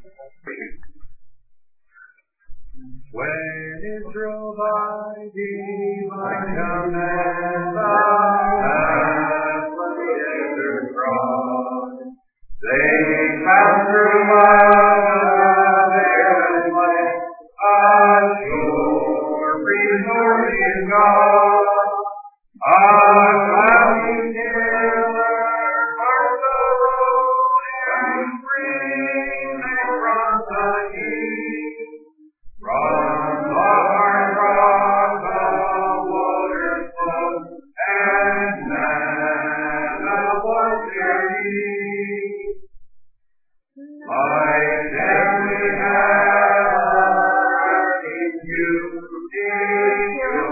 When Israel by divine command passed the desert cross, they passed through mud and land, ashore, restored in God. A cloudy pillar marked the road, and streams from the east. From the hard rock the waters flowed, and manna was their meat. Like them we have in you, in your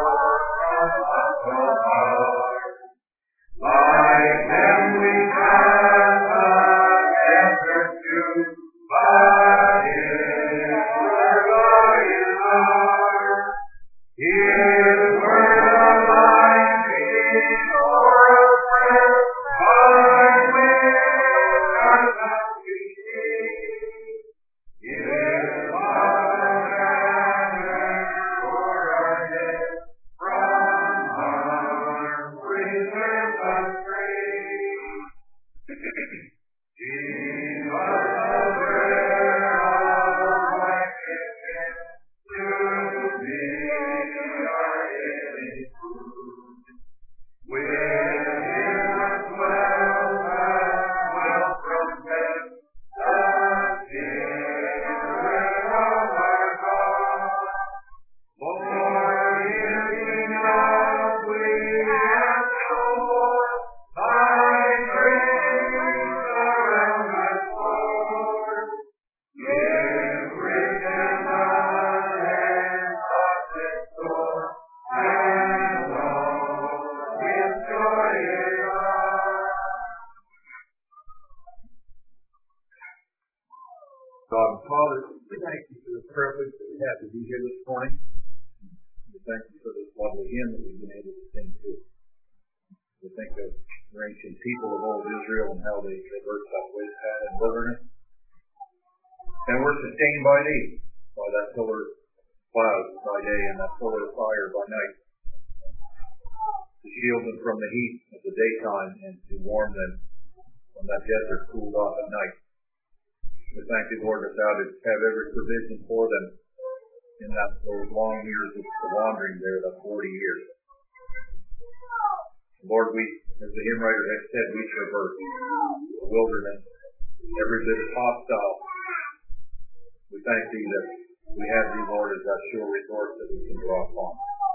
heart. Like them we have answered to, but in His word of life before us spread, by which our path we see. His blood and for our death, from harm preserve us free. Jesus, the bread of righteousness, to be our daily food. With Him as well from death, the Spirit of our God. Lord, giving us we ask no more, Thy grace around us, Lord. Give rich and unexhausted store, and Lord, with joy in us. God and Father, we thank you for this privilege that we have to be here this morning. We thank you for this lovely hymn that we've been able to sing to. We think of the ancient people of old Israel and how they traversed that wasteland and wilderness. And we're sustained by thee, by that pillar of cloud by day and that pillar of fire by night, to shield them from the heat of the daytime and to warm them when that desert cooled off at night. We thank you, Lord, that thou didst have every provision for them in those long years of wandering there, the 40 years. Lord, we, as the hymn writer has said, we traverse the wilderness, every bit is hostile. We thank thee that we have thee, Lord, as that sure resource that we can draw upon.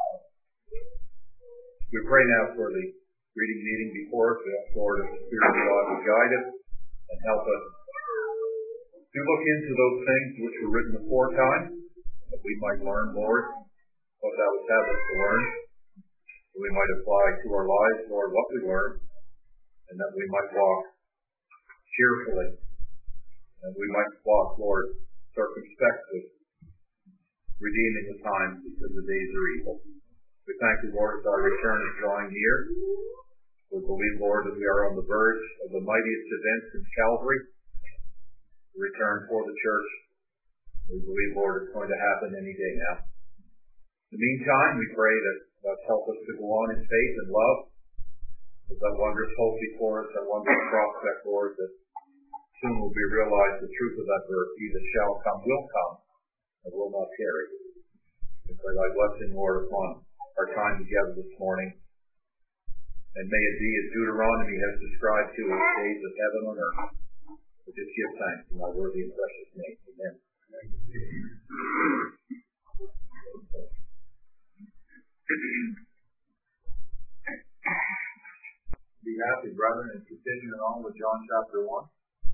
We pray now for the reading meeting before us. We ask, Lord, that the Spirit of God would guide us and help us to look into those things which were written aforetime, that we might learn, Lord, what thou would have us to learn, that we might apply to our lives, Lord, what we learn, and that we might walk cheerfully, and we might walk, Lord, circumspectly, redeeming the time because the days are evil. We thank you, Lord, as our return is drawing near. We believe, Lord, that we are on the verge of the mightiest event since Calvary, the return for the church. We believe, Lord, it's going to happen any day now. In the meantime, we pray that thou help us to go on in faith and love, with that wondrous hope before us, that wondrous prospect, Lord, that soon will be realized the truth of that verse, he that shall come will come, and will not tarry. We pray thy blessing, Lord, upon our time together this morning. And may it be as Deuteronomy has described to us, days of heaven on earth. We just give thanks in thy worthy and precious name. Amen. Be happy, brethren, and continuing on with John chapter 1.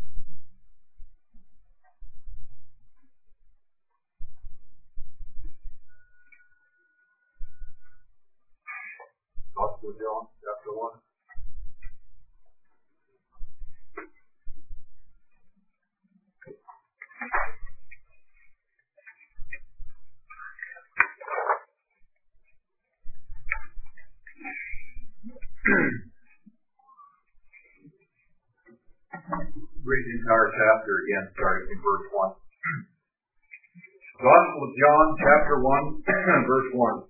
Gospel of John chapter 1. read the entire chapter again, starting in verse 1. Gospel of John, chapter 1, verse 1.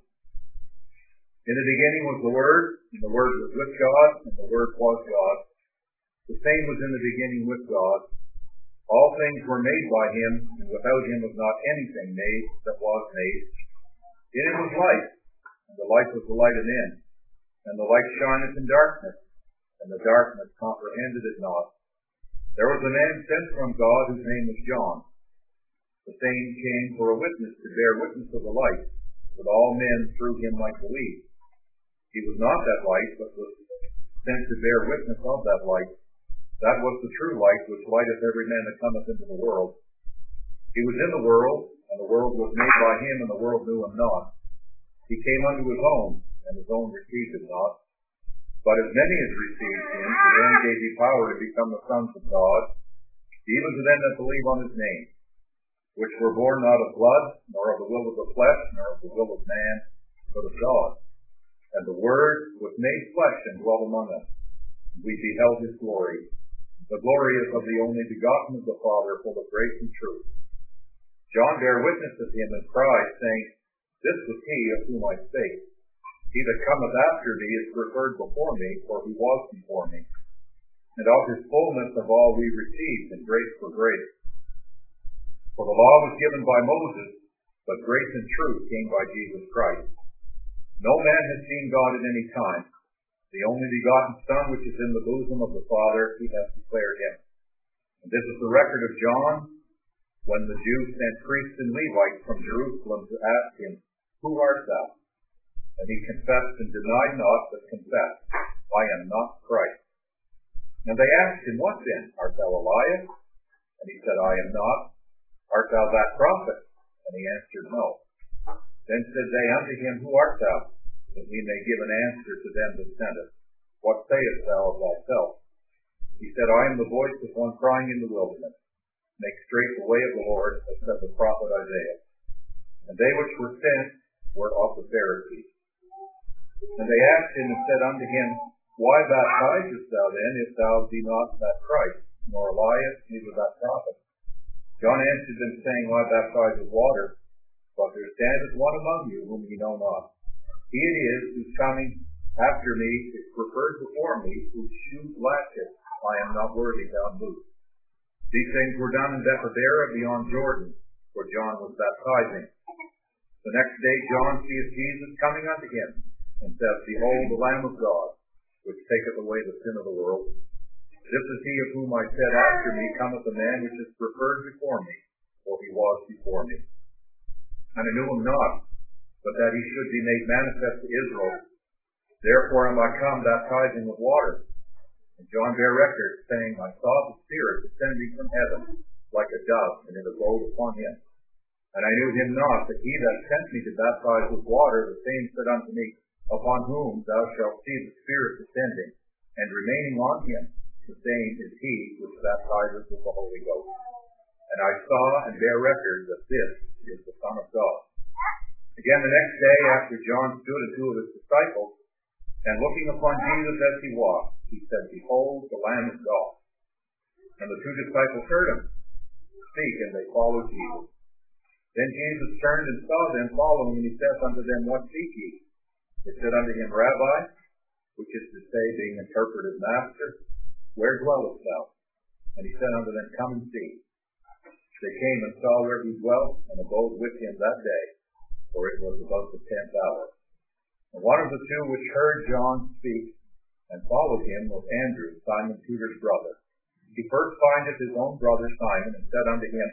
In the beginning was the Word, and the Word was with God, and the Word was God. The same was in the beginning with God. All things were made by him, and without him was not anything made that was made. In him was life, and the life was the light of men. And the light shineth in darkness, and the darkness comprehended it not. There was a man sent from God whose name was John. The same came for a witness to bear witness of the light, that all men through him might believe. He was not that light, but was sent to bear witness of that light. That was the true light, which lighteth every man that cometh into the world. He was in the world, and the world was made by him, and the world knew him not. He came unto his own, and his own received him not. But as many as received him, to them gave he power to become the sons of God, even to them that believe on his name, which were born not of blood, nor of the will of the flesh, nor of the will of man, but of God. And the Word was made flesh and dwelt among us. And we beheld his glory. The glory is of the only begotten of the Father, full of grace and truth. John bare witness of him and cried, saying, This was he of whom I spake. He that cometh after me is preferred before me, for he was before me. And of his fullness of all we received, and grace for grace. For the law was given by Moses, but grace and truth came by Jesus Christ. No man has seen God at any time. The only begotten Son, which is in the bosom of the Father, he hath declared him. And this is the record of John, when the Jews sent priests and Levites from Jerusalem to ask him, Who art thou? And he confessed and denied not, but confessed, I am not Christ. And they asked him, What then? Art thou Elias? And he said, I am not. Art thou that prophet? And he answered, No. Then said they unto him, Who art thou? That we may give an answer to them that sent us. What sayest thou of thyself? He said, I am the voice of one crying in the wilderness, Make straight the way of the Lord, as said the prophet Isaiah. And they which were sent were of the Pharisees. And they asked him and said unto him, Why baptizest thou then, if thou be not that Christ, nor Elias, neither that prophet? John answered them, saying, I baptize with water, but there standeth one among you whom ye know not. He it is whose coming after me is preferred before me, whose shoes latchet I am not worthy to unloose. These things were done in Bethabara beyond Jordan, where John was baptizing. The next day John seeth Jesus coming unto him, and saith, Behold the Lamb of God, which taketh away the sin of the world. This is he of whom I said, After me cometh a man which is preferred before me, for he was before me. And I knew him not, but that he should be made manifest to Israel. Therefore am I come baptizing with water. And John bare record, saying, I saw the Spirit descending from heaven, like a dove, and it abode upon him. And I knew him not, that he that sent me to baptize with water, the same said unto me, Upon whom thou shalt see the Spirit descending, and remaining on him, the same is he which baptizeth with the Holy Ghost. And I saw and bare record that this is the Son of God. Again the next day, after John stood and two of his disciples, and looking upon Jesus as he walked, he said, Behold the Lamb of God. And the two disciples heard him speak, and they followed Jesus. Then Jesus turned and saw them following, and he saith unto them, What seek ye? They said unto him, Rabbi, which is to say, being interpreted, Master, where dwellest thou? And he said unto them, Come and see. They came and saw where he dwelt, and abode with him that day, for it was about the 10th hour. And one of the two which heard John speak and followed him was Andrew, Simon Peter's brother. He first findeth his own brother Simon, and said unto him,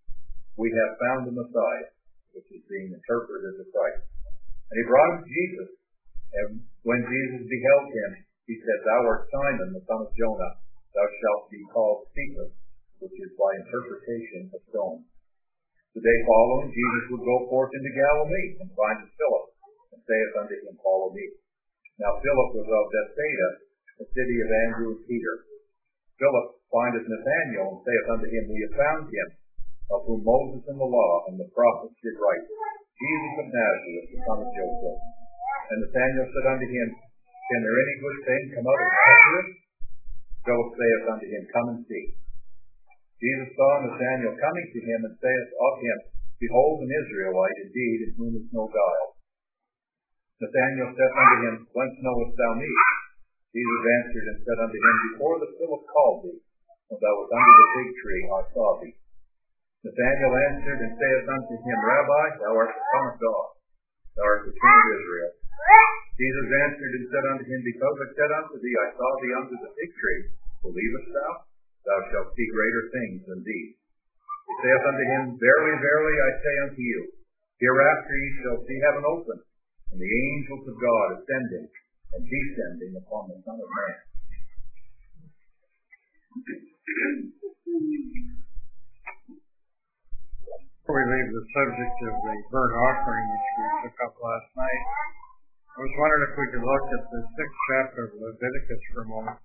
We have found the Messiah, which is being interpreted as Christ. And he brought him to Jesus. And when Jesus beheld him, he said, Thou art Simon, the son of Jonah. Thou shalt be called Cephas, which is by interpretation a stone. The day following, Jesus would go forth into Galilee, and findeth Philip, and saith unto him, Follow me. Now Philip was of Bethsaida, the city of Andrew and Peter. Philip findeth Nathanael, and saith unto him, We have found him, of whom Moses in the law and the prophets did write, Jesus of Nazareth, the son of Joseph. And Nathanael said unto him, Can there any good thing come out of Nazareth? Philip saith unto him, Come and see. Jesus saw Nathanael coming to him and saith of him, Behold an Israelite indeed, in whom is no guile. Nathanael saith unto him, Whence knowest thou me? Jesus answered and said unto him, Before that Philip called thee, when thou wast under the fig tree, I saw thee. Nathanael answered and saith unto him, Rabbi, thou art the Son of God, thou art the King of Israel. Jesus answered and said unto him, Because I said unto thee, I saw thee under the fig tree, believest thou? Thou shalt see greater things than these. He saith unto him, Verily, verily, I say unto you, hereafter ye shall see heaven open, and the angels of God ascending and descending upon the Son of Man. Before we leave the subject of the burnt offering, which we took up last night, I was wondering if we could look at the 6th chapter of Leviticus for a moment.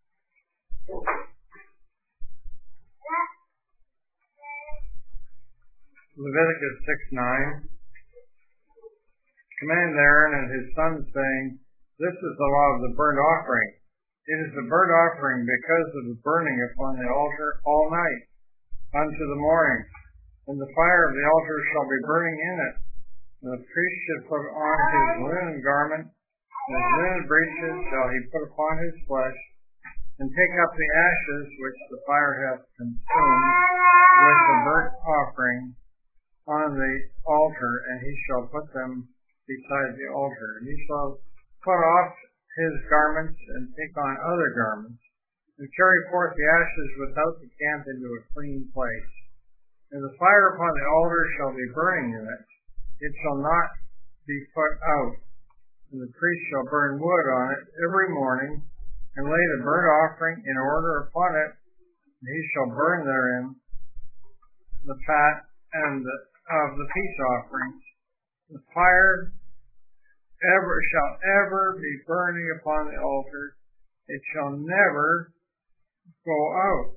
Leviticus 6:9. Command Aaron and his sons, saying, This is the law of the burnt offering. It is the burnt offering because of the burning upon the altar all night unto the morning. And the fire of the altar shall be burning in it. And the priest should put on his linen garment, and his linen breeches shall he put upon his flesh, and take up the ashes which the fire hath consumed with the burnt offering on the altar, and he shall put them beside the altar. And he shall put off his garments and take on other garments, and carry forth the ashes without the camp into a clean place. And the fire upon the altar shall be burning in it. It shall not be put out. And the priest shall burn wood on it every morning, and lay the burnt offering in order upon it, and he shall burn therein the fat and of the peace offerings. The fire shall ever be burning upon the altar. It shall never go out.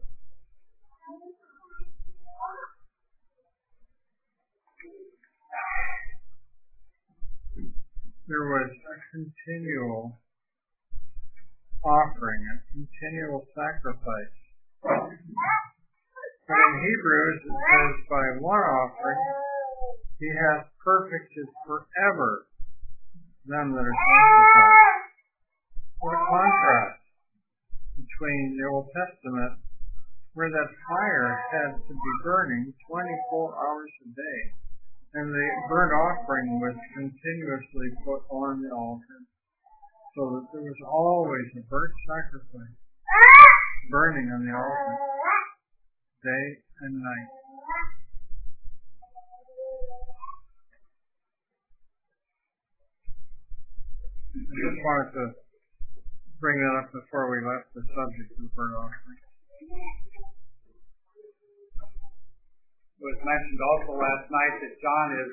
There was a continual offering, a continual sacrifice. But in Hebrews it says, by one offering he hath perfected forever them that are sanctified. What a contrast between the Old Testament, where that fire had to be burning 24 hours a day, and the burnt offering was continuously put on the altar, so that there was always a burnt sacrifice burning on the altar, day and night. I just wanted to bring that up before we left the subject of the burnt offering. It was mentioned also last night that John is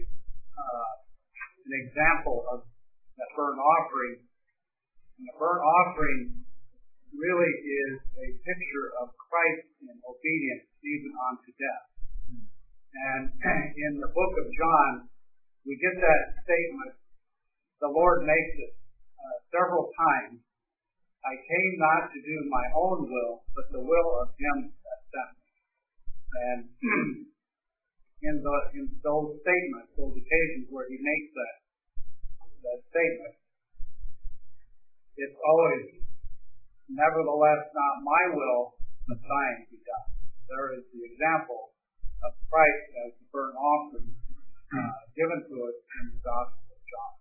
an example of that burnt offering. And the burnt offering really is a picture of Christ in obedience even unto death. And in the book of John, we get that statement. The Lord makes it several times. I came not to do my own will, but the will of him that sent me. And in those statements, those occasions where he makes that statement, it's always, nevertheless, not my will, but thine be done. There is the example of Christ as the burnt offering given to us in the Gospel of John.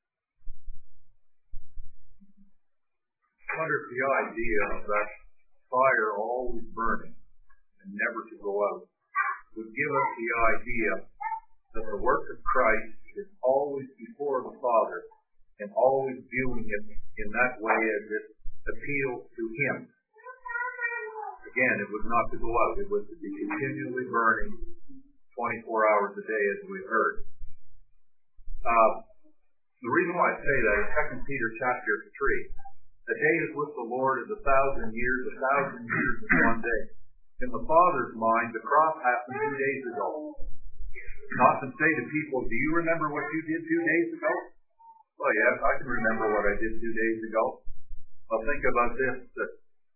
I wonder if the idea of that fire always burning and never to go out would give us the idea that the work of Christ is always before the Father and always viewing it in that way as it appeals to Him. Again, it was not to go out. It was to be continually burning 24 hours a day, as we've heard. The reason why I say that is 2 Peter chapter 3. A day is with the Lord as 1,000 years, 1,000 years is one day. In the Father's mind, the cross happened 2 days ago. I often say to people, do you remember what you did 2 days ago? Well, yes, I can remember what I did 2 days ago. Well, think about this, that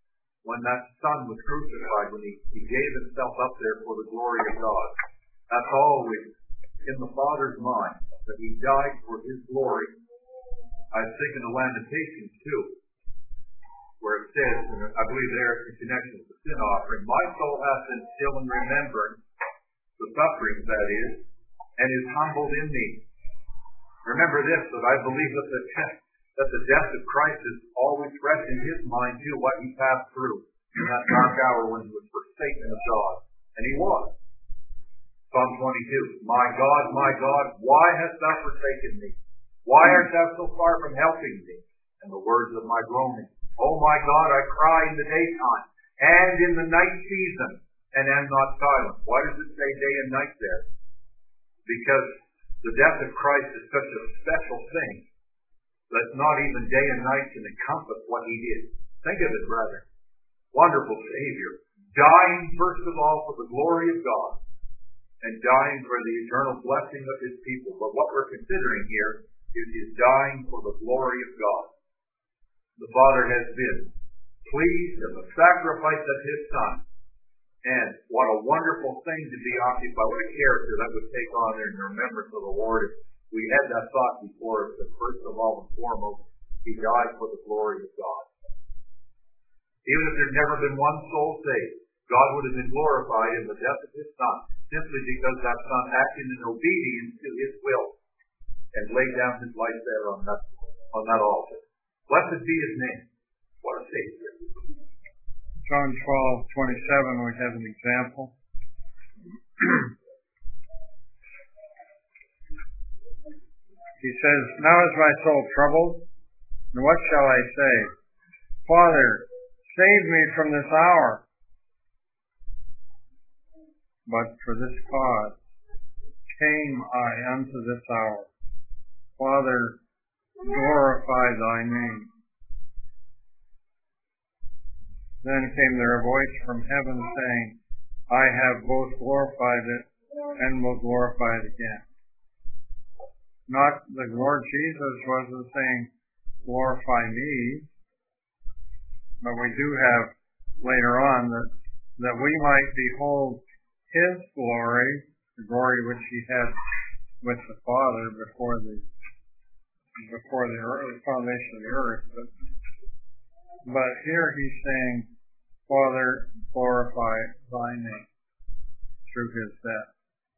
when that Son was crucified, when he gave himself up there for the glory of God. That's always in the Father's mind, that he died for his glory. I was thinking of Lamentations too, where it says, and I believe there in connection with the sin offering, my soul hath been still in remembrance, the sufferings that is, and is humbled in me. Remember this, that I believe that the death of Christ is always fresh in his mind too, what he passed through in that dark hour when he was forsaken of God. And he was. Psalm 22, my God, why hast thou forsaken me? Why art thou so far from helping me? And the words of my groaning, oh my God, I cry in the daytime, and in the night season, and am not silent. Why does it say day and night there? Because the death of Christ is such a special thing that not even day and night can encompass what he did. Think of it, brethren. Wonderful Savior. Dying, first of all, for the glory of God, and dying for the eternal blessing of his people. But what we're considering here is his dying for the glory of God. The Father has been pleased in the sacrifice of his Son. And what a wonderful thing to be occupied. What a character that would take on there in remembrance of the Lord. We had that thought before us that first of all and foremost, he died for the glory of God. Even if there'd never been one soul saved, God would have been glorified in the death of his Son, simply because that Son acted in obedience to his will and laid down his life there on that altar. Blessed be his name. What a Savior. John 12:27, we have an example. He says, now is my soul troubled, and what shall I say? Father, save me from this hour. But for this cause came I unto this hour. Father, glorify thy name. Then came there a voice from heaven saying, I have both glorified it and will glorify it again. Not the Lord Jesus wasn't saying, glorify me, but we do have later on that we might behold his glory, the glory which he had with the Father before the foundation of the earth. But here he's saying, Father, glorify thy name through his death.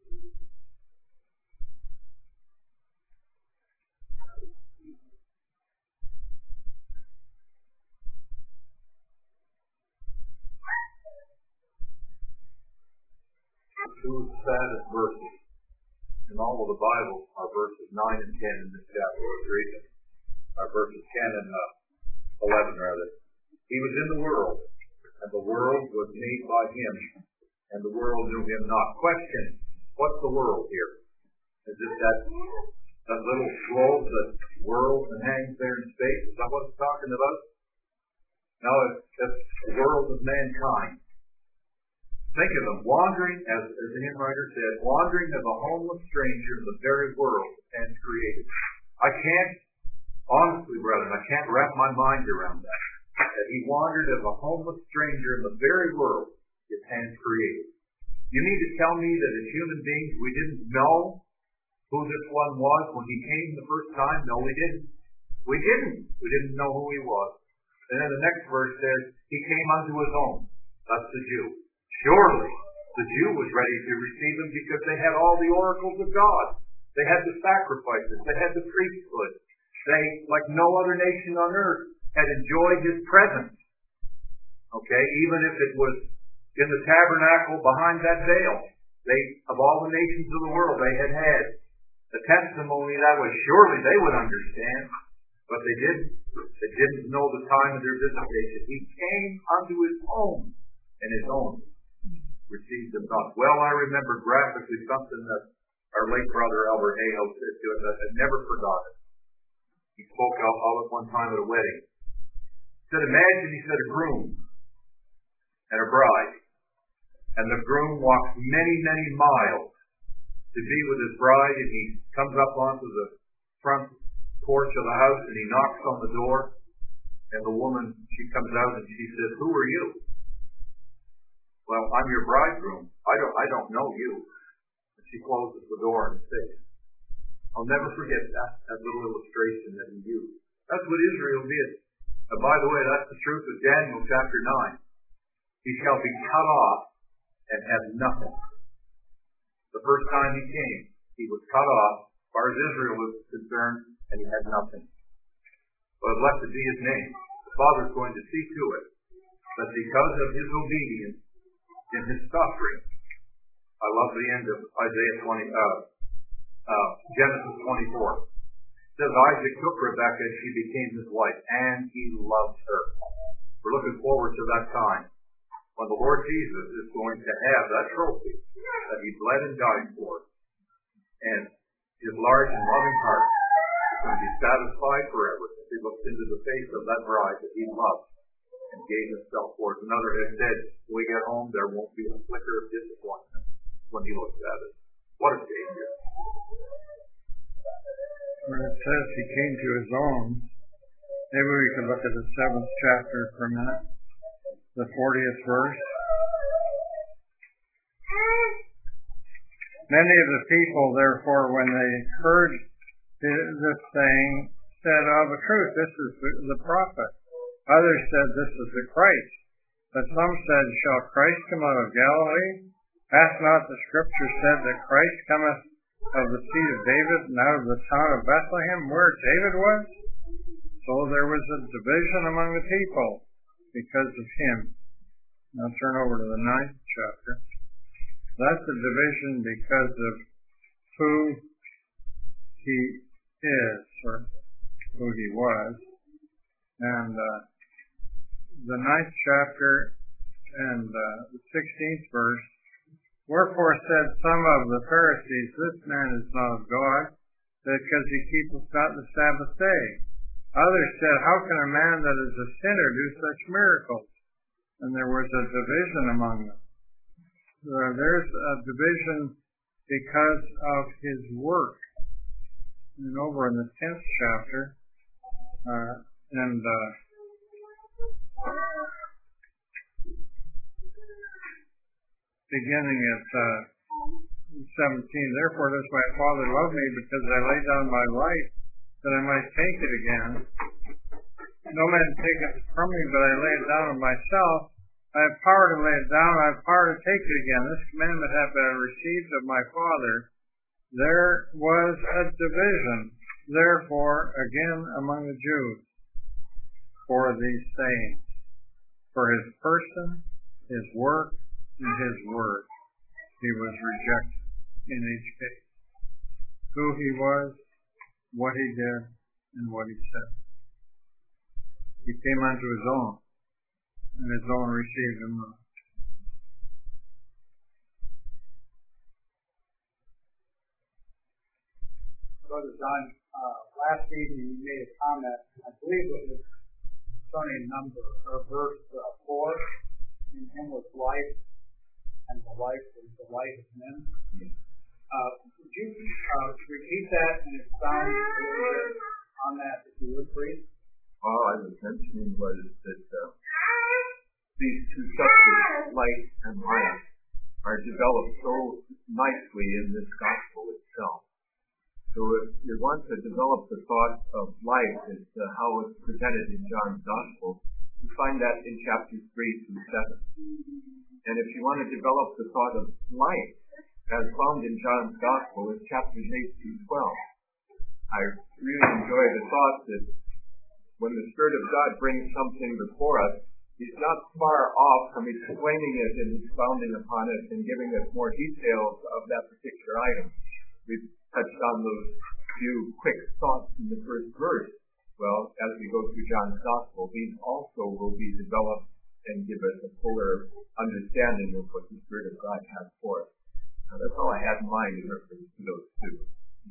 Two saddest verses in all of the Bible are verses 9 and 10 in this chapter of reading. Are verses 10 and 11 rather. He was in the world, and the world was made by him, and the world knew him not. Question, what's the world here? Is it that little globe that whirls and hangs there in space? Is that what it's talking about? No, it's the world of mankind. Think of them wandering, as the hymn writer said, wandering as a homeless stranger in the very world and created. I can't, honestly, brethren, I can't wrap my mind around that. That he wandered as a homeless stranger in the very world his hands created. You mean to tell me that as human beings we didn't know who this one was when he came the first time? No, we didn't. We didn't know who he was. And then the next verse says, he came unto his own. That's the Jew. Surely the Jew was ready to receive him because they had all the oracles of God. They had the sacrifices. They had the priesthood. They, like no other nation on earth, had enjoyed his presence. Okay, even if it was in the tabernacle behind that veil. They, of all the nations of the world, they had the testimony that was surely they would understand, but they didn't. They didn't know the time of their visitation. He came unto his own, and his own received him not. Well, I remember graphically something that our late brother Albert Aho said to us that I never forgot it. He spoke all at one time at a wedding. He said, imagine, he said, a groom and a bride. And the groom walks many, many miles to be with his bride, and he comes up onto the front porch of the house and he knocks on the door. And the woman, she comes out and she says, "Who are you?" "Well, I'm your bridegroom. I don't know you." And she closes the door in his face. I'll never forget that little illustration that he used. That's what Israel did. And by the way, that's the truth of Daniel chapter 9. He shall be cut off and have nothing. The first time he came, he was cut off as far as Israel was concerned, and he had nothing. But blessed be his name. The Father's going to see to it that because of his obedience in his suffering, I love the end of Genesis 24. It says Isaac took Rebekah and she became his wife, and he loved her. We're looking forward to that time when the Lord Jesus is going to have that trophy that he bled and died for. And his large and loving heart is going to be satisfied forever as he looks into the face of that bride that he loved and gave himself for. As another has said, when we get home, there won't be a flicker of disappointment when he looks at it. What a Savior. When it says he came to his own, maybe we could look at the 7th chapter for a minute, the 40th verse. Many of the people, therefore, when they heard this saying, said, "Of a truth, this is the prophet." Others said, "This is the Christ." But some said, "Shall Christ come out of Galilee? Hath not the Scripture said that Christ cometh of the seed of David and out of the town of Bethlehem, where David was?" So there was a division among the people because of him. Now turn over to the 9th chapter. That's a division because of who he is, or who he was. And the 9th chapter and the 16th verse, "Wherefore said some of the Pharisees, This man is not of God, because he keepeth not the Sabbath day. Others said, How can a man that is a sinner do such miracles? And there was a division among them. There's a division because of his work. And over in the 10th chapter, beginning at 17, "Therefore does my Father love me, because I lay down my life, that I might take it again. No man taketh it from me, but I lay it down of myself. I have power to lay it down, I have power to take it again. This commandment have I received of my Father." There was a division, therefore, again among the Jews, for these sayings, for his person, his work, and his word. He was rejected in each case. Who he was, what he did, and what he said. He came unto his own, and his own received him not. Brother John, last evening you made a comment, I believe it was concerning verse 4, "In him was life, and the life is the light of men." Would you repeat that and expound on that, if you would, please? All I was mentioning was that these two subjects, light and life, are developed so nicely in this gospel itself. So if you want to develop the thought of life as how it's presented in John's gospel, you find that in chapters 3 through 7. And if you want to develop the thought of life as found in John's gospel, it's chapters 8 through 12. I really enjoy the thought that when the Spirit of God brings something before us, He's not far off from explaining it and expounding upon it and giving us more details of that particular item. We've touched on those few quick thoughts in the first verse. Well, as we go through John's gospel, these also will be developed and give us a fuller understanding of what the Spirit of God has for us. Now, that's all I had in mind in reference to those two.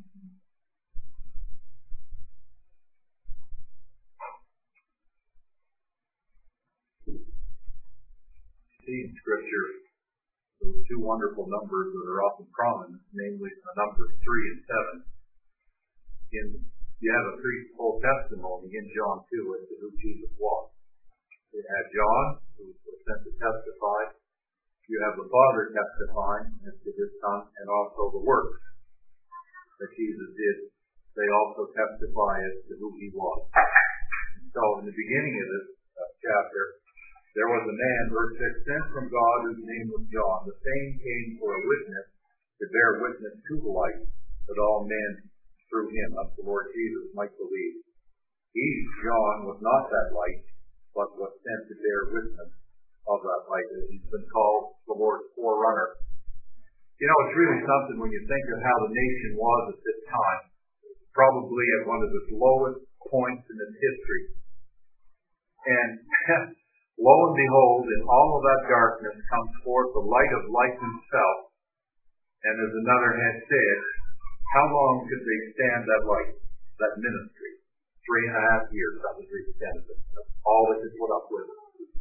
See in Scripture those two wonderful numbers that are often prominent, namely the numbers 3 and 7. In you have a threefold testimony in John 2 as to who Jesus was. You had John, who was sent to testify. You have the Father testifying as to his Son, and also the works that Jesus did. They also testify as to who he was. So in the beginning of this chapter, there was a man, verse 6, sent from God whose name was John. The same came for a witness, to bear witness to the light, that all men through him, of the Lord Jesus, might believe. He, John, was not that light, but was sent to bear witness of that light, as he's been called the Lord's forerunner. You know, it's really something when you think of how the nation was at this time, probably at one of its lowest points in its history. And lo and behold, in all of that darkness comes forth the light of life himself. And as another had said, how long could they stand that light, that ministry? 3.5 years, that was the extent of it. That's all they could put up with.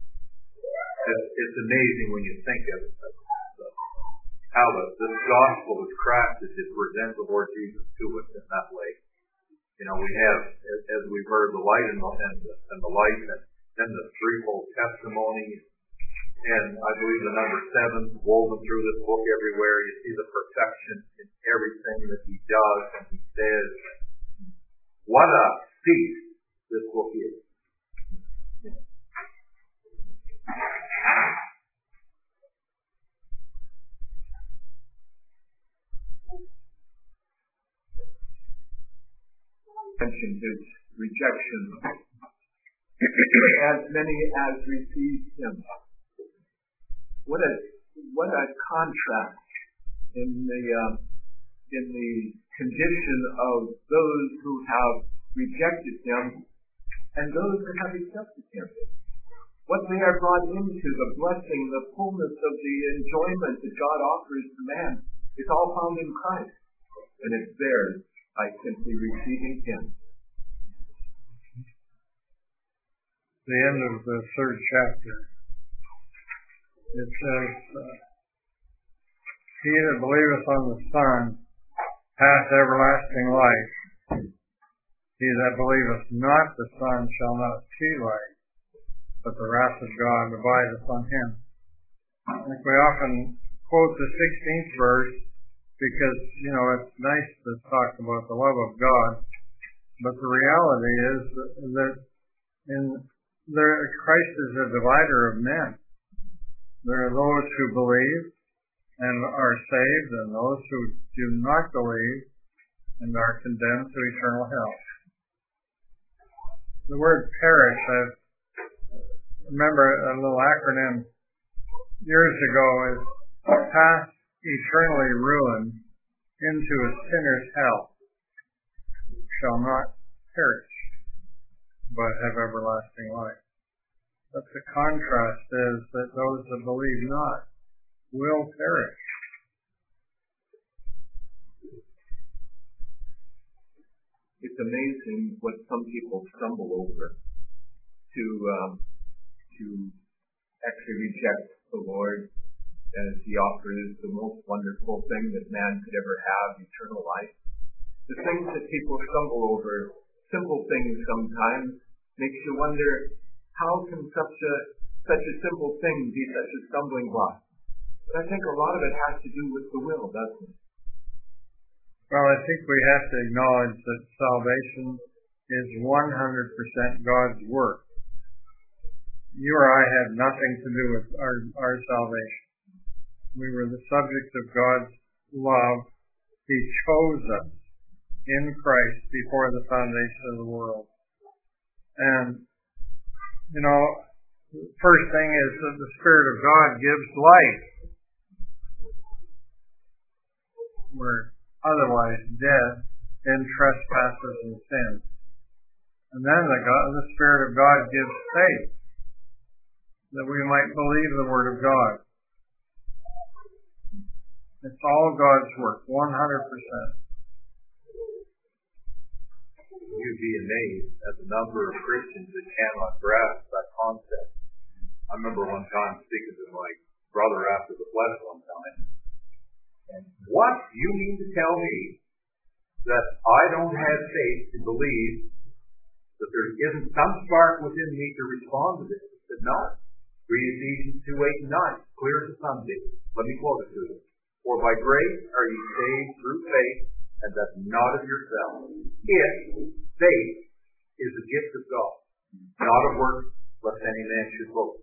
It's amazing when you think of it, how this gospel is crafted to present the Lord Jesus to us in that way. You know, we have, as we've heard, the light and the light, and then the threefold testimony. And I believe the number 7 woven through this book everywhere. You see the perfection in everything that he does and he says. What a feast this book is. Mentioned his rejection. As many as received him. What a contrast in the condition of those who have rejected him and those who have accepted him. What they are brought into, the blessing, the fullness of the enjoyment that God offers to man, is all found in Christ, and it's theirs by simply receiving him. The end of the 3rd chapter. It says, he that believeth on the Son hath everlasting life. He that believeth not the Son shall not see life, but the wrath of God abideth on him. I think we often quote the 16th verse because, you know, it's nice to talk about the love of God, but the reality is that Christ is a divider of men. There are those who believe and are saved, and those who do not believe and are condemned to eternal hell. The word perish, I remember a little acronym years ago, is pass eternally ruined into a sinner's hell, shall not perish, but have everlasting life. But the contrast is that those that believe not will perish. It's amazing what some people stumble over to actually reject the Lord as he offers the most wonderful thing that man could ever have, eternal life. The things that people stumble over, simple things sometimes, makes you wonder, how can such a simple thing be such a stumbling block? But I think a lot of it has to do with the will, doesn't it? Well, I think we have to acknowledge that salvation is 100% God's work. You or I had nothing to do with our salvation. We were the subject of God's love. He chose us in Christ before the foundation of the world. And, you know, first thing is that the Spirit of God gives life. We're otherwise dead in trespasses and sins. And then the Spirit of God gives faith, that we might believe the Word of God. It's all God's work, 100%. You'd be amazed at the number of Christians that cannot grasp that concept. I remember one time speaking to my brother after the flesh one time. And what? You mean to tell me that I don't have faith to believe that there isn't some spark within me to respond to this. He said, no. Read Ephesians 2:8 and 9. Clear as the Sunday. Let me quote it to you. For by grace are ye saved through faith, and that not of yourselves. If faith is a gift of God, not of works, lest any man should boast.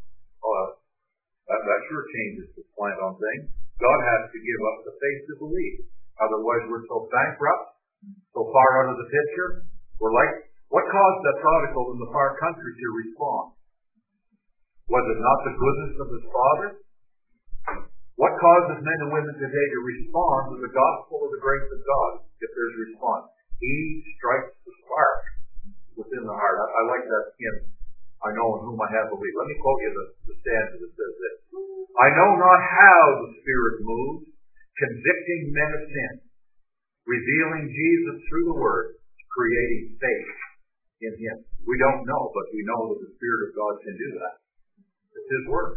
That sure changes the slant on things. God has to give us the faith to believe. Otherwise we're so bankrupt, so far out of the picture. We're like, what caused the prodigal in the far country to respond? Was it not the goodness of his father? What causes men and women today to respond to the gospel of the grace of God if there's response? He strikes the spark within the heart. I like that hymn, I know in whom I have believed. Let me quote you the stanza that says this. I know not how the Spirit moves, convicting men of sin, revealing Jesus through the Word, creating faith in Him. We don't know, but we know that the Spirit of God can do that. It's His Word.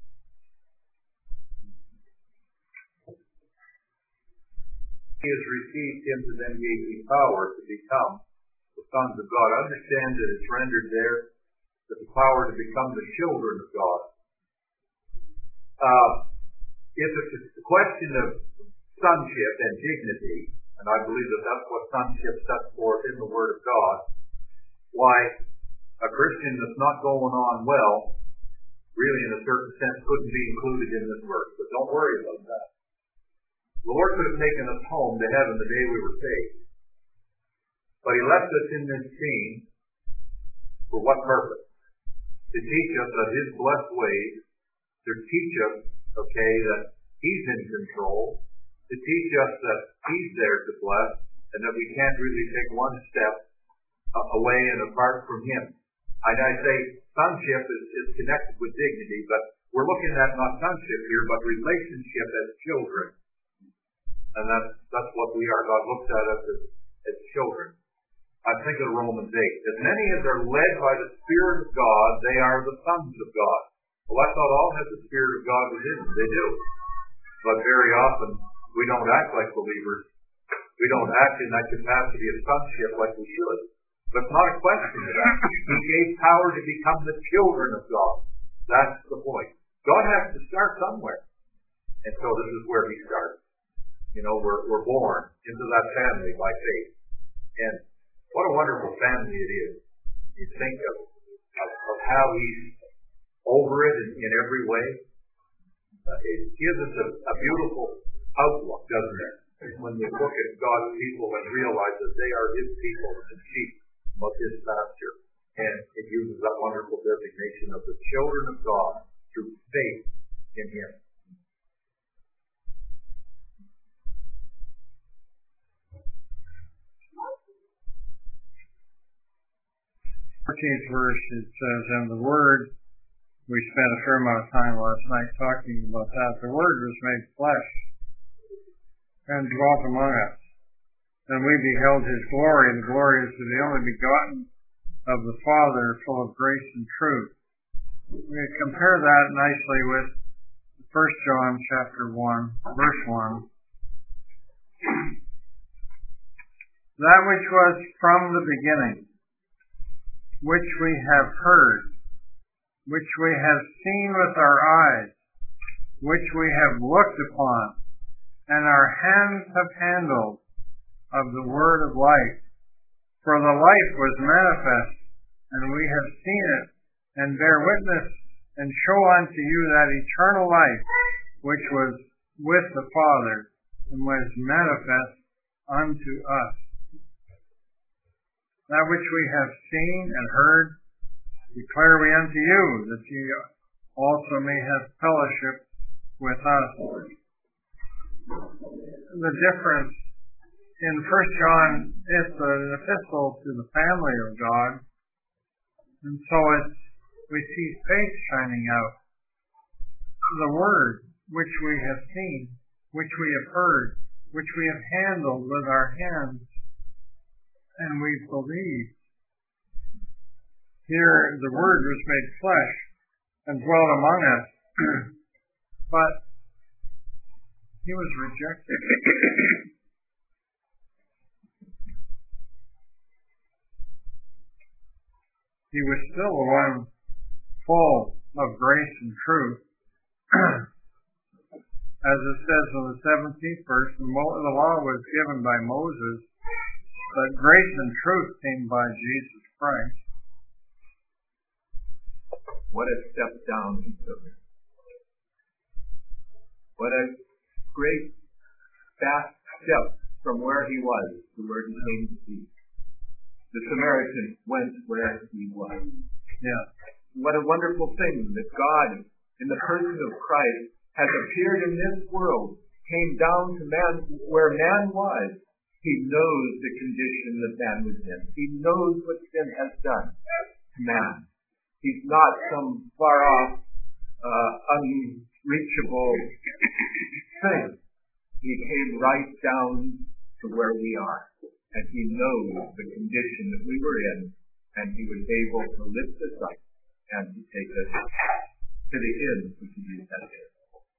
He has received him to them gave me power to become the sons of God. I understand that it's rendered there that the power to become the children of God. If it's a question of sonship and dignity, and I believe that that's what sonship sets forth in the Word of God, why a Christian that's not going on well, really in a certain sense couldn't be included in this verse. But don't worry about that. The Lord could have taken us home to heaven the day we were saved. But He left us in this scene for what purpose? To teach us of His blessed ways, to teach us, that He's in control, to teach us that He's there to bless, and that we can't really take one step away and apart from Him. And I say sonship is connected with dignity, but we're looking at not sonship here, but relationship as children. And that's what we are. God looks at us as children. I think of Romans 8. As many as are led by the Spirit of God, they are the sons of God. Well, I thought all have the Spirit of God within them. They do. But very often, we don't act like believers. We don't act in that capacity of sonship like we should. But it's not a question of that. He gave power to become the children of God. That's the point. God has to start somewhere. And so this is where He starts. We're born into that family by faith. And what a wonderful family it is. You think of how He's over it in every way. It gives us a beautiful outlook, doesn't it? When we look at God's people and realize that they are His people and sheep of His pasture. And it uses that wonderful designation of the children of God through faith in Him. 14th verse, it says, and the Word, we spent a fair amount of time last night talking about that, the Word was made flesh and dwelt among us. And we beheld His glory. The glory is to the only begotten of the Father, full of grace and truth. We compare that nicely with 1 John chapter 1, verse 1. That which was from the beginning, which we have heard, which we have seen with our eyes, which we have looked upon, and our hands have handled of the word of life. For the life was manifest, and we have seen it, and bear witness, and show unto you that eternal life, which was with the Father, and was manifest unto us. That which we have seen and heard, declare we unto you, that ye also may have fellowship with us. The difference in 1 John, it's an epistle to the family of God, and so we see faith shining out. The Word, which we have seen, which we have heard, which we have handled with our hands, and we believe. Here, the Word was made flesh and dwelt among us, but He was rejected. he was still the one full of grace and truth. As it says in the 17th verse, the law was given by Moses, but grace and truth came by Jesus Christ. What a step down he took. What a great fast step from where he was to where he came to be. The Samaritan went where he was. Yeah. What a wonderful thing that God, in the person of Christ, has appeared in this world, came down to man where man was. He knows the condition that man was in. He knows what sin has done to man. He's not some far off, unreachable thing. He came right down to where we are. And he knows the condition that we were in. And he was able to lift us up and to take us to the end which he intended.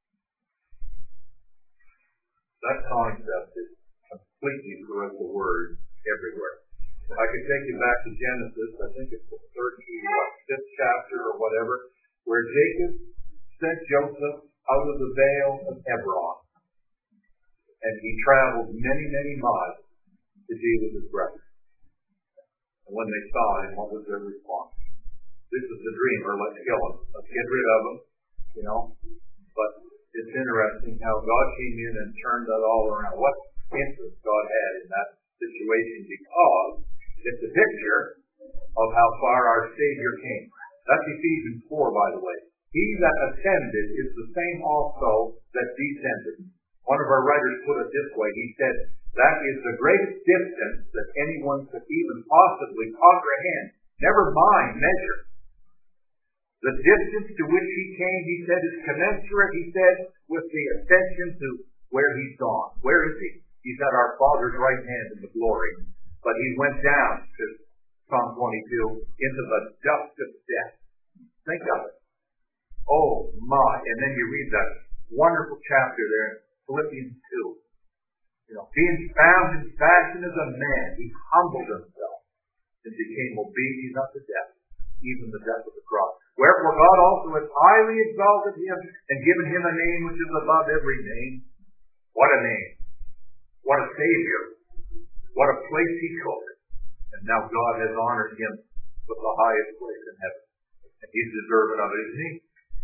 That concept is completely throughout the Word everywhere. I could take you back to Genesis, I think it's the 5th chapter or whatever, where Jacob sent Joseph out of the vale of Hebron. And he traveled many, many miles to be with his brothers. And when they saw him, what was their response? This is the dreamer, let's kill him. Let's get rid of him, you know. But it's interesting how God came in and turned that all around. What interest God had in that situation, because it's a picture of how far our Savior came. That's Ephesians 4, by the way. He that ascended is the same also that descended. One of our writers put it this way. He said, that is the greatest distance that anyone could even possibly comprehend. Never mind measure. The distance to which he came, he said, is commensurate, he said, with the ascension to where he's gone. Where is he? He's at our Father's right hand in the glory. But he went down to Psalm 22 into the dust of death. Think of it. Oh my. And then you read that wonderful chapter there, Philippians 2. You know, being found in fashion as a man, he humbled himself and became obedient unto death, even the death of the cross. Wherefore God also has highly exalted him and given him a name which is above every name. What a name. What a Savior. What a place he took. And now God has honored him with the highest place in heaven. And he's deserving of it, isn't he?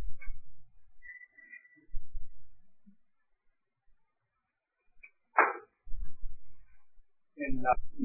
In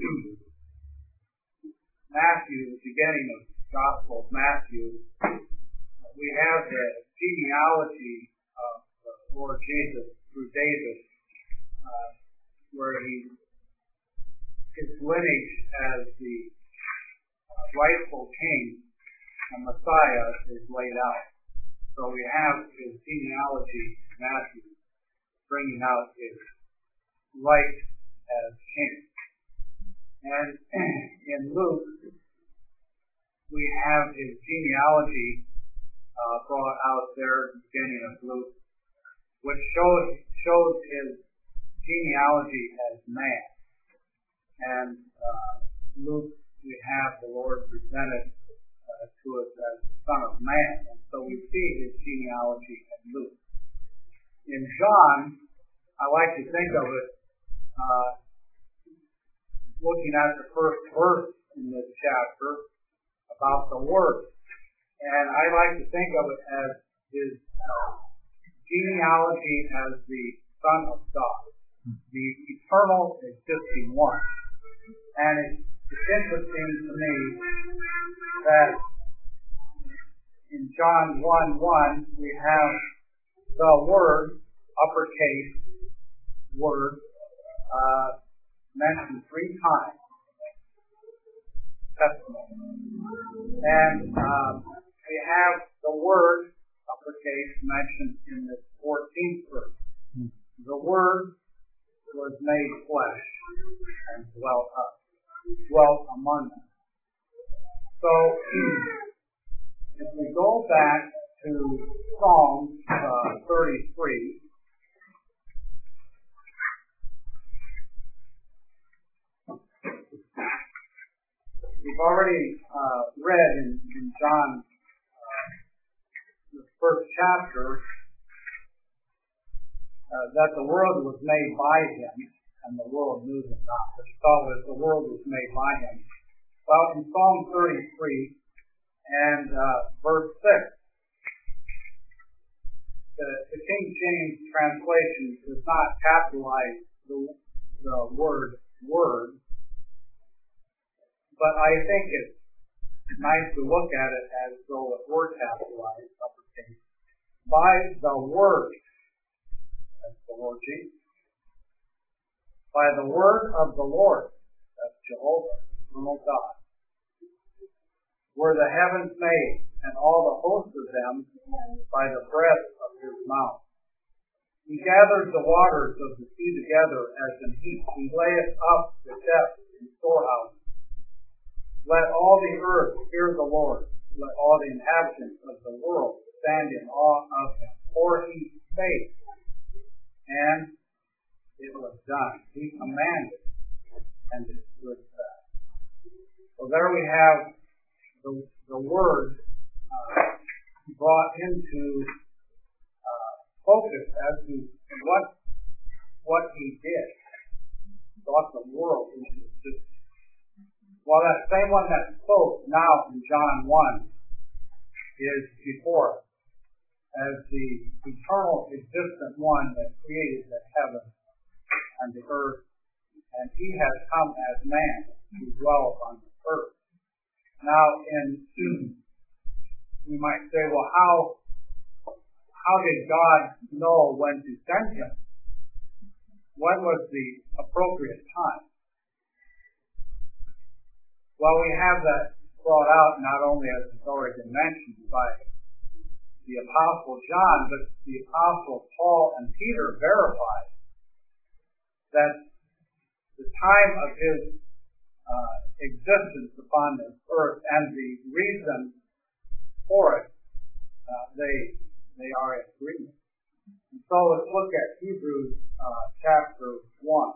Matthew, the beginning of the Gospel of Matthew, we have the genealogy of the Lord Jesus through David, where his lineage as the rightful king and Messiah is laid out. So we have his genealogy in Matthew bringing out his right as king. And in Luke, we have his genealogy brought out there at the beginning of Luke, which shows his genealogy as man. And Luke, we have the Lord presented to us as the Son of Man. And so we see his genealogy in Luke. In John, I like to think of it looking at the first verse in this chapter about the Word. And I like to think of it as his genealogy as the Son of God, the eternal existing one. And it's interesting to me that in John 1:1 we have the Word, uppercase Word, mentioned 3 times. Testimony. And we have the Word, uppercase, mentioned in the 14th verse. The Word was made flesh and dwelt among us. So, if we go back to Psalm 33, we've already read in John, the first chapter, that the world was made by him, and the world knew him not. But he thought that the world was made by him. Well, in Psalm 33 and verse 6, the King James translation does not capitalize the word word, but I think it's nice to look at it as though it were capitalized, uppercase, by the word. That's the Lord Jesus. By the word of the Lord, that's Jehovah, eternal God, were the heavens made, and all the hosts of them by the breath of his mouth. He gathers the waters of the sea together as an heap. He layeth up the depths in storehouses. Let all the earth fear the Lord. Let all the inhabitants of the world stand in awe of him. For he spake, and it was done. He commanded, and it was done. So there we have the word brought into focus as to what he did. Brought the world into existence. While that same one that spoke now in John 1 is before us as the eternal existent one that created the heaven and the earth, and he has come as man to dwell upon the earth. Now, we might say, well, how did God know when to send him? When was the appropriate time? Well, we have that brought out not only, as it's already been mentioned, by the Apostle John, but the Apostle Paul and Peter verified that the time of his existence upon this earth and the reason for it, they are in agreement. And so let's look at Hebrews chapter 1.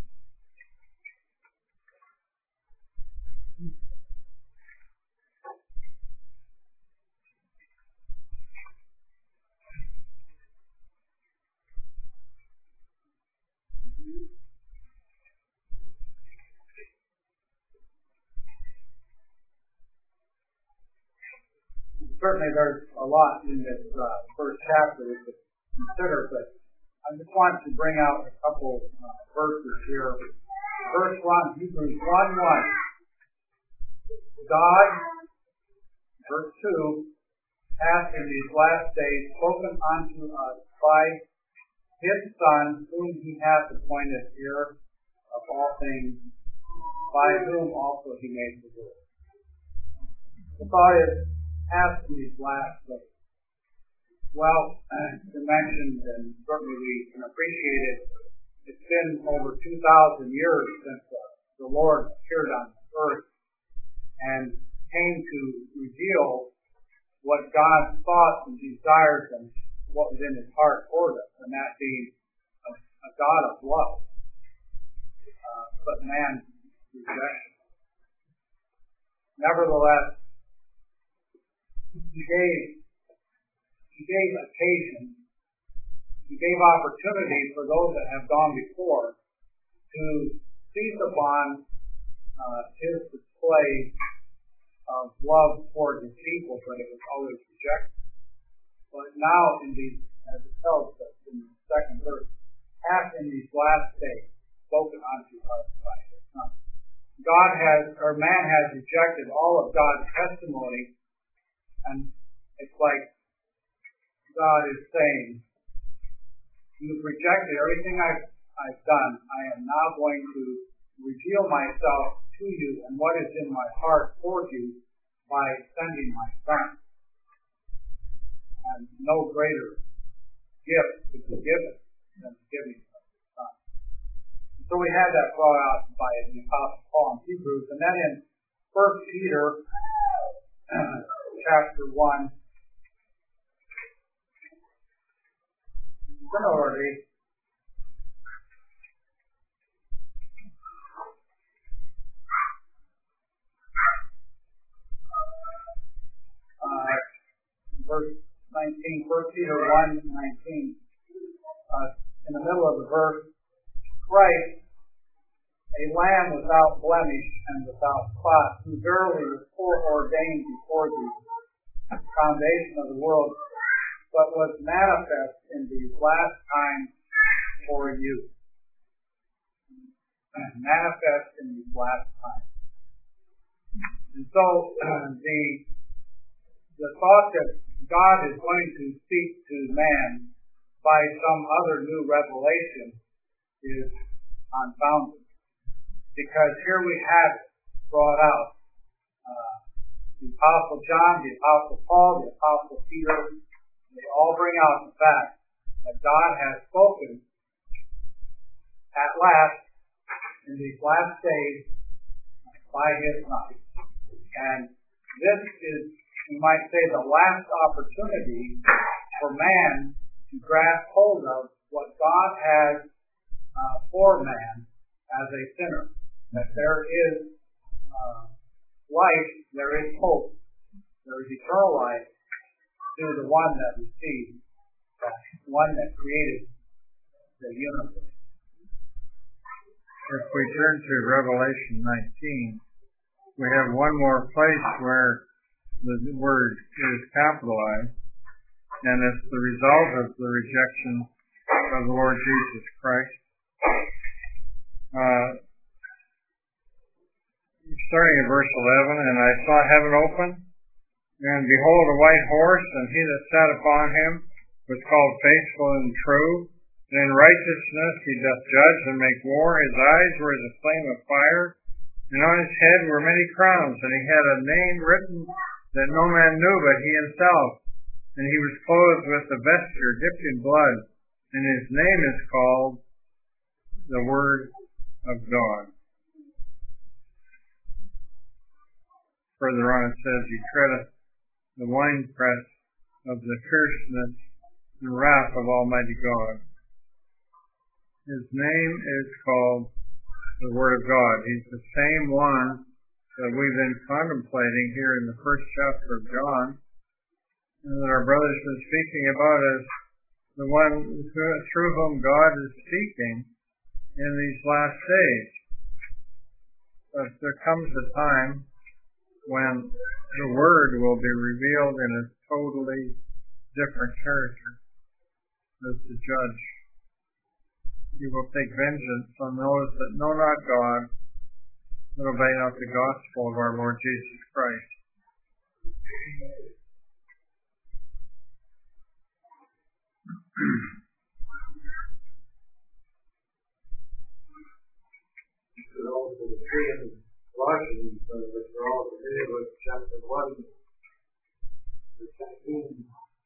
Certainly there's a lot in this first chapter we could consider, but I just want to bring out a couple verses here. Verse 1, Hebrews 1:1. God, verse 2, hath in these last days spoken unto us by his Son, whom he hath appointed heir of all things, by whom also he made the world. The thought is, hath in these last days. Well, as mentioned, and certainly we can appreciate it, it's been over 2,000 years since the Lord appeared on earth and came to reveal what God's thoughts and desires and what was in his heart for us, and that being a God of love, but man's rejection. Nevertheless, he gave occasion, he gave opportunity for those that have gone before to seize upon his display of love toward his people, but it was always rejected. But now, in these, as it tells us in the second verse, hath in these last days spoken unto us by his Son. Man has rejected all of God's testimony, and it's like God is saying, you've rejected everything I've done. I am now going to reveal myself to you and what is in my heart toward you by sending my Son. And no greater gift to be given than the giving of the Son. So we had that brought out by the Apostle Paul in Hebrews. And then in 1 Peter chapter 1, similarly, 1 Peter 1:19, in the middle of the verse, Christ, a lamb without blemish and without spot, who verily was foreordained before the foundation of the world, but was manifest in these last times for you. Manifest in these last times. And so the thought that God is going to speak to man by some other new revelation is unfounded. Because here we have it brought out. The Apostle John, the Apostle Paul, the Apostle Peter, they all bring out the fact that God has spoken at last in these last days by His Son. And this is, you might say, the last opportunity for man to grasp hold of what God has for man as a sinner. That there is life, there is hope, there is eternal life through the one that received, the one that created the universe. If we turn to Revelation 19, we have one more place where the word is capitalized, and it's the result of the rejection of the Lord Jesus Christ. Starting in verse 11, and I saw heaven open, and behold a white horse, and he that sat upon him was called Faithful and True, and in righteousness he doth judge and make war. His eyes were as a flame of fire, and on his head were many crowns, and he had a name written that no man knew but he himself. And he was clothed with a vesture dipped in blood, and his name is called the Word of God. Further on it says, he treadeth the winepress of the fierceness and wrath of Almighty God. His name is called the Word of God. He's the same one that we've been contemplating here in the first chapter of John, and that our brother's been speaking about as the one through whom God is speaking in these last days. But there comes a time when the Word will be revealed in a totally different character as the judge. He will take vengeance on those that know not God, that obey not the gospel of our Lord Jesus Christ. Also the tree in Colossians, which we're all familiar with, chapter 1, verse 16,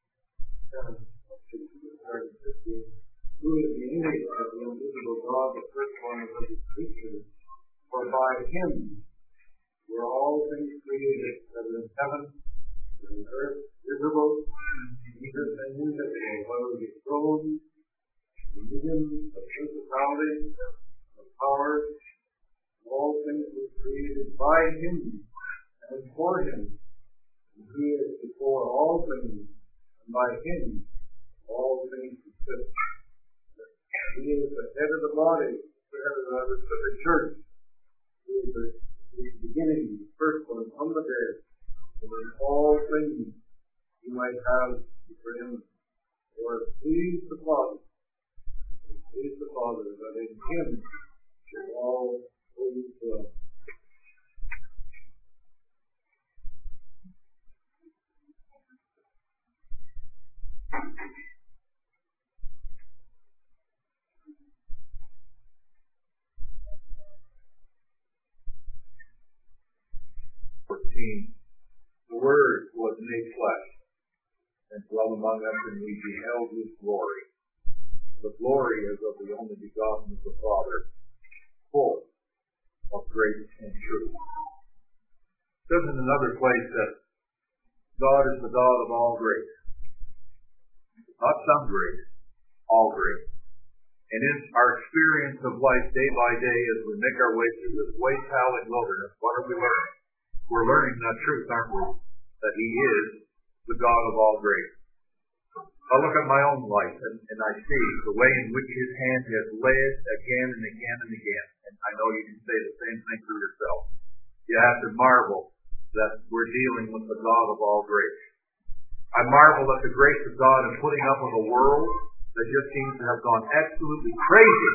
15, who is the image of the invisible God, the firstborn of his creatures, for by him were all things created, whether in heaven or in earth, visible, even and invisible, whether it be thrones, dominions, of principalities, of powers. All things were created by him and for him. And he is before all things, and by him all things exist. He is the head of the body, the head of the church. He is the beginning, the first one from the dead. And in all things he might have for him, or please the Father. Please the Father, that in him should all things dwell. The Word was made flesh and dwelt among us, and we beheld his glory. The glory is of the only begotten of the Father, full of grace and truth. There's another place that God is the God of all grace. Not some grace, all grace. And in our experience of life day by day as we make our way through this waste-howling wilderness, what are we learning? We're learning that truth, aren't we? That he is the God of all grace. I look at my own life and I see the way in which His hand has led again and again and again. And I know you can say the same thing for yourself. You have to marvel that we're dealing with the God of all grace. I marvel at the grace of God in putting up with a world that just seems to have gone absolutely crazy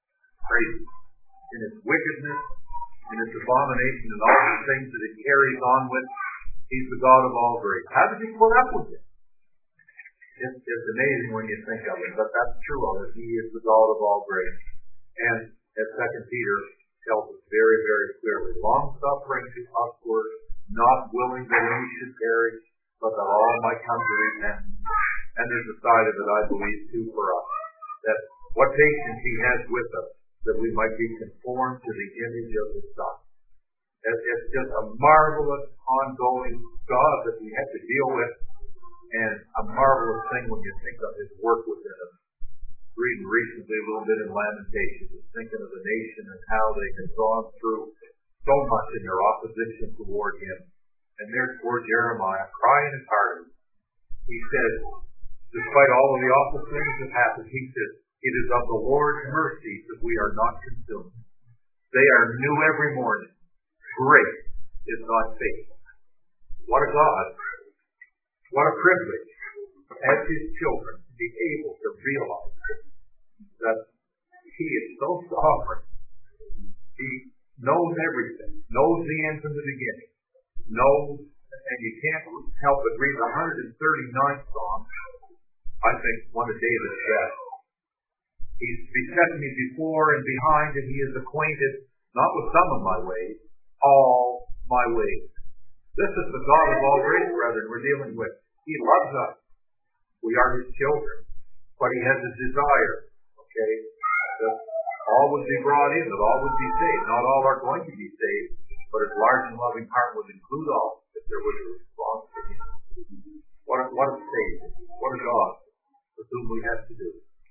in its wickedness, in its abomination, and all the things that it carries on with. He's the God of all grace. How does He put up with it? It's amazing when you think of it, but that's true of it. He is the God of all grace. And as 2 Peter tells us very, very clearly, long-suffering to usward, not willing that any should perish, but that all might come to repentance. And there's a side of it, I believe, too, for us, that what patience He has with us, that we might be conformed to the image of His Son. It's just a marvelous, ongoing God that we have to deal with, and a marvelous thing when you think of His work within us. Reading recently a little bit in Lamentations, just thinking of the nation and how they have gone through so much in their opposition toward Him. And there's poor Jeremiah crying his heart. He says, despite all of the awful things that happened, he says, it is of the Lord's mercies that we are not consumed. They are new every morning. Great is God's faithfulness. What a God. What a privilege as His children to be able to realize that He is so sovereign. He knows everything, knows the end from the beginning, knows, and you can't help but read the 139th Psalm, I think one of David's best. He's beset me before and behind, and He is acquainted, not with some of my ways, all my ways. This is the God of all grace, brethren, we're dealing with. He loves us. We are His children. But He has a desire, okay, that all would be brought in, that all would be saved. Not all are going to be saved, but His large and loving heart would include all if there was a response to Him. What a Savior. What a God with whom we have to do.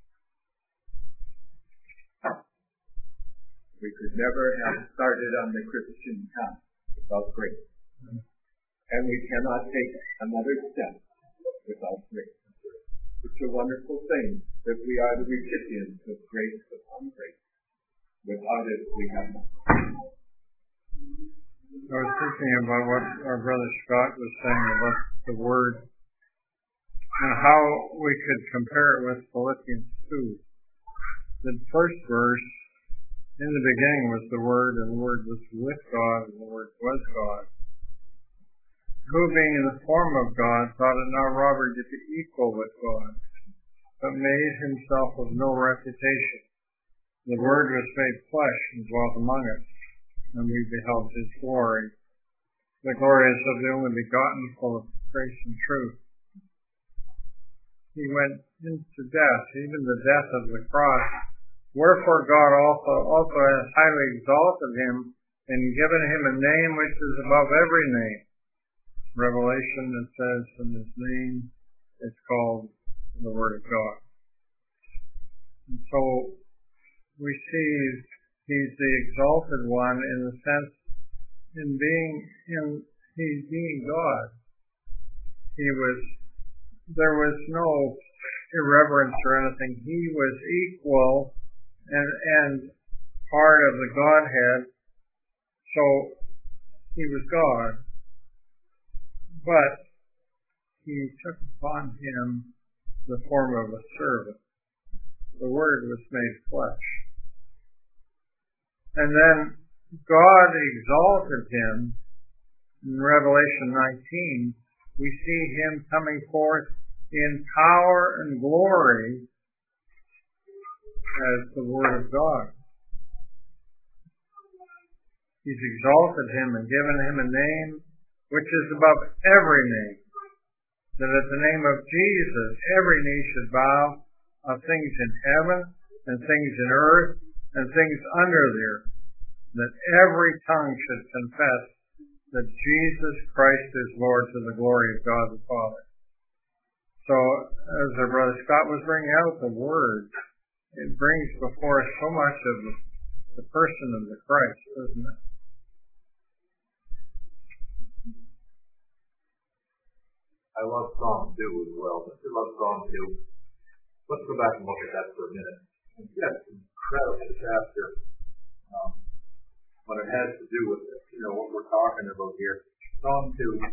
We could never have started on the Christian path without grace. And we cannot take another step without grace. It's a wonderful thing that we are the recipients of grace upon grace. Without it, we have nothing. I was thinking about what our brother Scott was saying about the Word and how we could compare it with Philippians 2. The first verse, in the beginning was the Word, and the Word was with God, and the Word was God. Who, being in the form of God, thought it not robbery to be equal with God, but made Himself of no reputation. The Word was made flesh and dwelt among us, and we beheld His glory. The glory is of the only begotten, full of grace and truth. He went into death, even the death of the cross. Wherefore God also has highly exalted Him and given Him a name which is above every name. Revelation, it says, in His name is called the Word of God. And so we see He's the exalted one in the sense He's being God. There was no irreverence or anything. He was equal and part of the Godhead. So He was God. But He took upon Him the form of a servant. The Word was made flesh. And then God exalted Him. In Revelation 19, we see Him coming forth in power and glory as the Word of God. He's exalted Him and given Him a name which is above every name, that at the name of Jesus every knee should bow, of things in heaven and things in earth and things under the earth, that every tongue should confess that Jesus Christ is Lord, to the glory of God the Father. So, as our brother Scott was bringing out the Word, it brings before us so much of the person of the Christ, doesn't it? I love Psalm 2 as well. Don't you love Psalm 2? Let's go back and look at that for a minute. Yes, incredible chapter when it has to do with what we're talking about here. Psalm 2.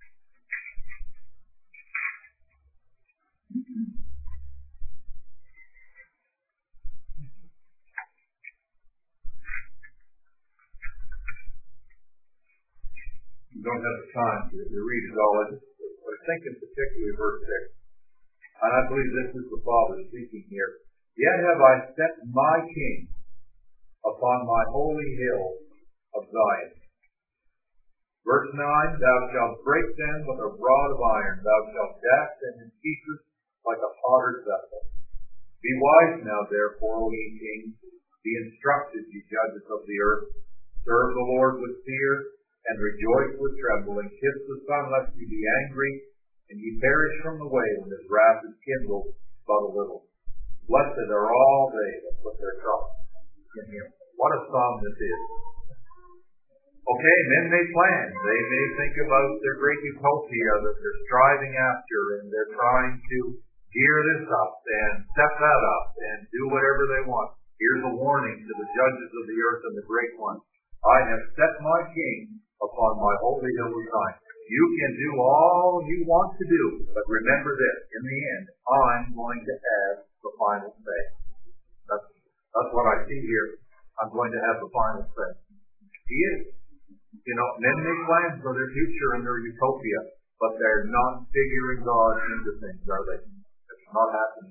You don't have the time to read it all. I think in particular verse 6. And I believe this is the Father speaking here. Yet have I set my King upon my holy hill of Zion. Verse 9, thou shalt break them with a rod of iron. Thou shalt dash them in pieces like a potter's vessel. Be wise now, therefore, O ye kings. Be instructed, ye judges of the earth. Serve the Lord with fear, and rejoice with trembling. Kiss the Son, lest ye be angry, and ye perish from the way when his wrath is kindled but a little. Blessed are all they that put their trust in him. What a psalm this is. Okay, men may plan. They may think about their great utopia that they're striving after, and they're trying to gear this up and set that up and do whatever they want. Here's a warning to the judges of the earth and the great ones. I have set my King upon my holy hill of Zion. You can do all you want to do, but remember this, in the end, I'm going to have the final say. That's what I see here. I'm going to have the final say. He is. Men make plans for their future and their utopia, but they're not figuring God into things, are they? It's not happening.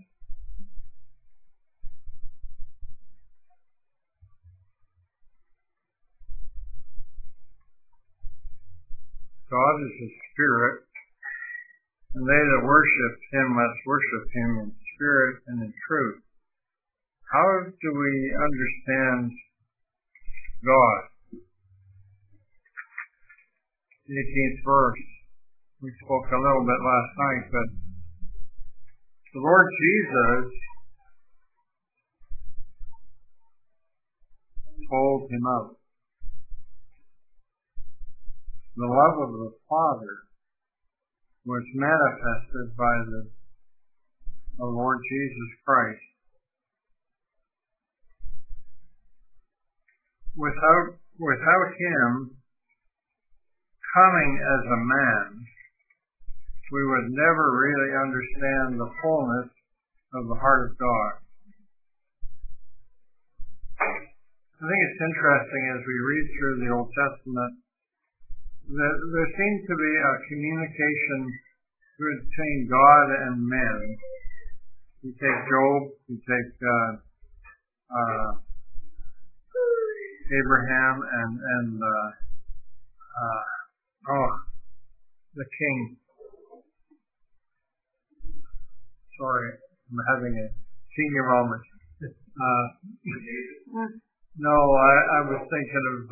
God is a spirit, and they that worship him must worship him in spirit and in truth. How do we understand God? 18th verse. We spoke a little bit last night, but the Lord Jesus told him out. The love of the Father was manifested by the Lord Jesus Christ. Without him coming as a man, we would never really understand the fullness of the heart of God. I think it's interesting as we read through the Old Testament that there seems to be a communication between God and men. You take Job, you take Abraham and the king. Sorry, I'm having a senior moment. No, I was thinking of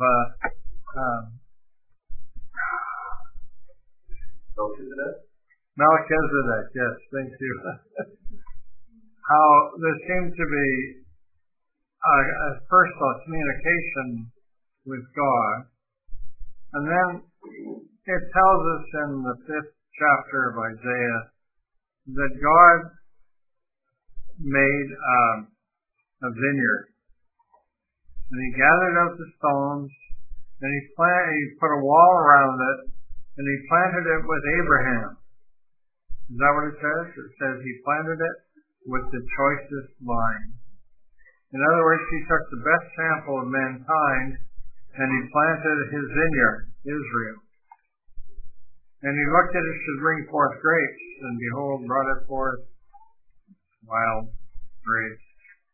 Melchizedek, yes, thank you. How there seemed to be a personal communication with God. And then it tells us in the 5th chapter of Isaiah that God made a vineyard. And he gathered up the stones, and he put a wall around it, and he planted it with Abraham. Is that what it says? It says he planted it with the choicest vine. In other words, he took the best sample of mankind and he planted his vineyard, Israel. And he looked at it to bring forth grapes, and behold, brought it forth wild grapes.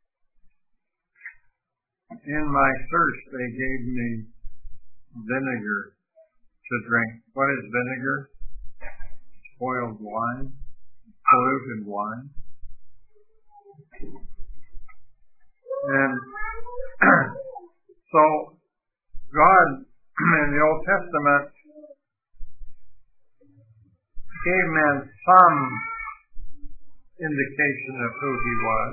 In my thirst they gave me vinegar to drink. What is vinegar? Spoiled wine, polluted wine. And so God in the Old Testament gave man some indication of who he was.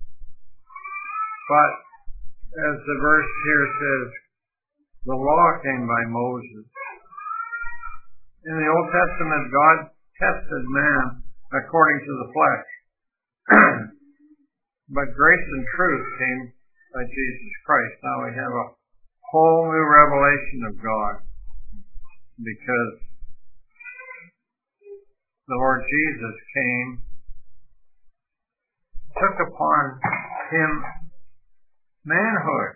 But as the verse here says, the law came by Moses. In the Old Testament, God tested man according to the flesh. But grace and truth came by Jesus Christ. Now we have a whole new revelation of God because the Lord Jesus came, took upon him manhood.